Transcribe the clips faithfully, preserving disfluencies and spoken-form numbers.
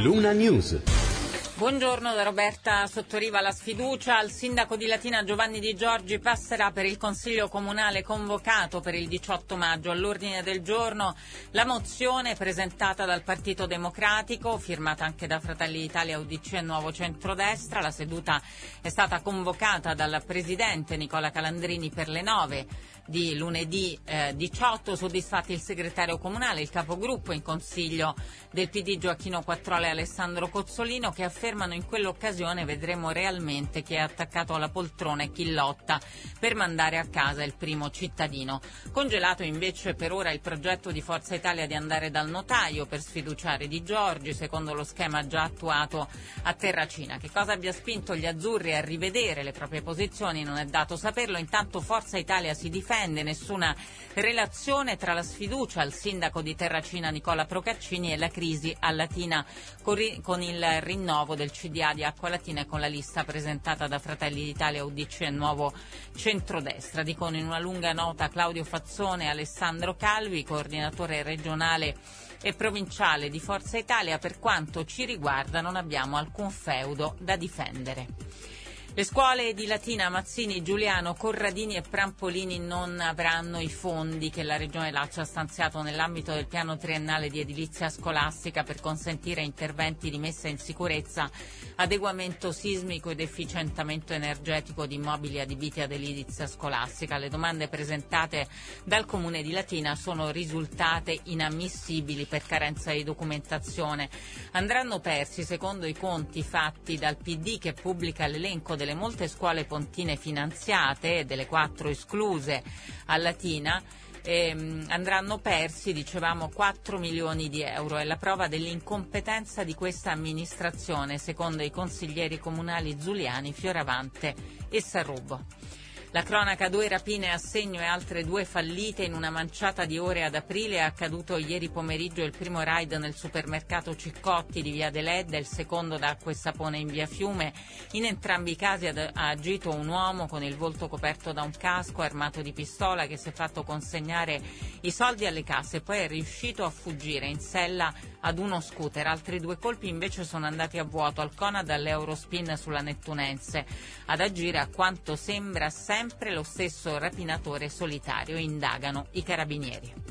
Luna News. Buongiorno da Roberta Sottoriva. La sfiducia al sindaco di Latina Giovanni Di Giorgi passerà per il Consiglio Comunale convocato per il diciotto maggio. All'ordine del giorno la mozione presentata dal Partito Democratico, firmata anche da Fratelli d'Italia, U D C e Nuovo Centrodestra. La seduta è stata convocata dal Presidente Nicola Calandrini per le nove di lunedì eh, diciotto. Soddisfatti il segretario comunale, il capogruppo in Consiglio del P D Gioacchino Quattrola e Alessandro Cozzolino, che affermano in quell'occasione vedremo realmente chi è attaccato alla poltrona e chi lotta per mandare a casa il primo cittadino. Congelato invece per ora il progetto di Forza Italia di andare dal notaio per sfiduciare Di Giorgi, secondo lo schema già attuato a Terracina. Che cosa abbia spinto gli azzurri a rivedere le proprie posizioni non è dato saperlo. Intanto Forza Italia si difende, nessuna relazione tra la sfiducia al sindaco di Terracina Nicola Procaccini e la crisi a Latina con il rinnovo del C D A di Acqua Latina e con la lista presentata da Fratelli d'Italia, U D C e Nuovo Centrodestra. Dicono in una lunga nota Claudio Fazzone e Alessandro Calvi, coordinatore regionale e provinciale di Forza Italia: per quanto ci riguarda non abbiamo alcun feudo da difendere. Le scuole di Latina, Mazzini, Giuliano, Corradini e Prampolini non avranno i fondi che la Regione Lazio ha stanziato nell'ambito del piano triennale di edilizia scolastica per consentire interventi di messa in sicurezza, adeguamento sismico ed efficientamento energetico di immobili adibiti ad edilizia scolastica. Le domande presentate dal Comune di Latina sono risultate inammissibili per carenza di documentazione. Andranno persi, secondo i conti fatti dal P D, che pubblica l'elenco delle molte scuole pontine finanziate e delle quattro escluse a Latina. Ehm, andranno persi, dicevamo, quattro milioni di euro. È la prova dell'incompetenza di questa amministrazione, secondo i consiglieri comunali Zuliani, Fioravante e Sarrubo. La cronaca: due rapine a Segno e altre due fallite in una manciata di ore ad aprile. È accaduto ieri pomeriggio il primo raid nel supermercato Ciccotti di via Deledda, il secondo da Acqua e Sapone in via Fiume. In entrambi i casi ha agito un uomo con il volto coperto da un casco, armato di pistola, che si è fatto consegnare i soldi alle casse e poi è riuscito a fuggire in sella ad uno scooter. Altri due colpi invece sono andati a vuoto al Conad, all'Eurospin sulla Nettunense. Ad agire, a quanto sembra, sempre lo stesso rapinatore solitario. Indagano i carabinieri.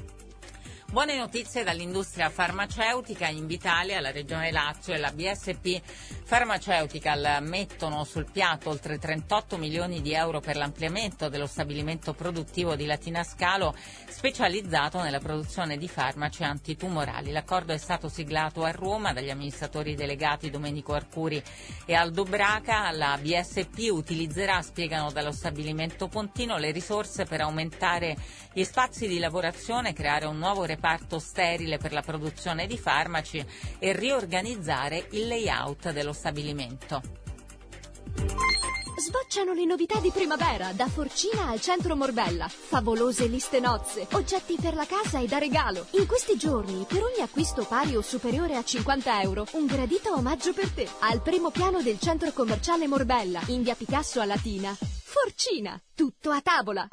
Buone notizie dall'industria farmaceutica. Invitalia, la Regione Lazio e la B S P Pharmaceutical mettono sul piatto oltre trentotto milioni di euro per l'ampliamento dello stabilimento produttivo di Latina Scalo, specializzato nella produzione di farmaci antitumorali. L'accordo è stato siglato a Roma dagli amministratori delegati Domenico Arcuri e Aldo Braca. La B S P utilizzerà, spiegano dallo stabilimento pontino, le risorse per aumentare gli spazi di lavorazione, creare un nuovo reparto sterile per la produzione di farmaci e riorganizzare il layout dello stabilimento. Sbocciano le novità di primavera da Forcina al centro Morbella. Favolose liste nozze, oggetti per la casa e da regalo. In questi giorni, per ogni acquisto pari o superiore a cinquanta euro, un gradito omaggio per te. Al primo piano del centro commerciale Morbella, in via Picasso a Latina. Forcina, tutto a tavola.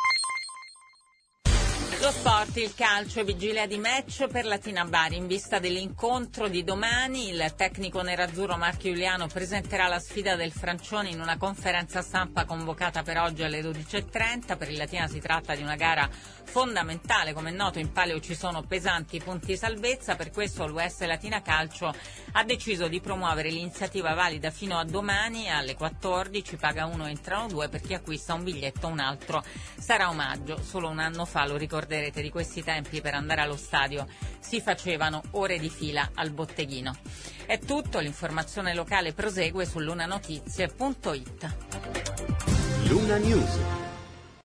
Lo sport, il calcio, vigilia di match per Latina Bari. In vista dell'incontro di domani, il tecnico nerazzurro Marco Giuliano presenterà la sfida del Francione in una conferenza stampa convocata per oggi alle dodici e trenta. Per il Latina si tratta di una gara fondamentale. Come è noto, in palio ci sono pesanti punti salvezza. Per questo l'U S Latina Calcio ha deciso di promuovere l'iniziativa valida fino a domani alle quattordici. Paga uno, entrano due. Per chi acquista un biglietto, un altro sarà omaggio. Solo un anno fa, lo ricorderete, di questi tempi, per andare allo stadio si facevano ore di fila al botteghino. È tutto, l'informazione locale prosegue su lunanotizie punto it. Luna News.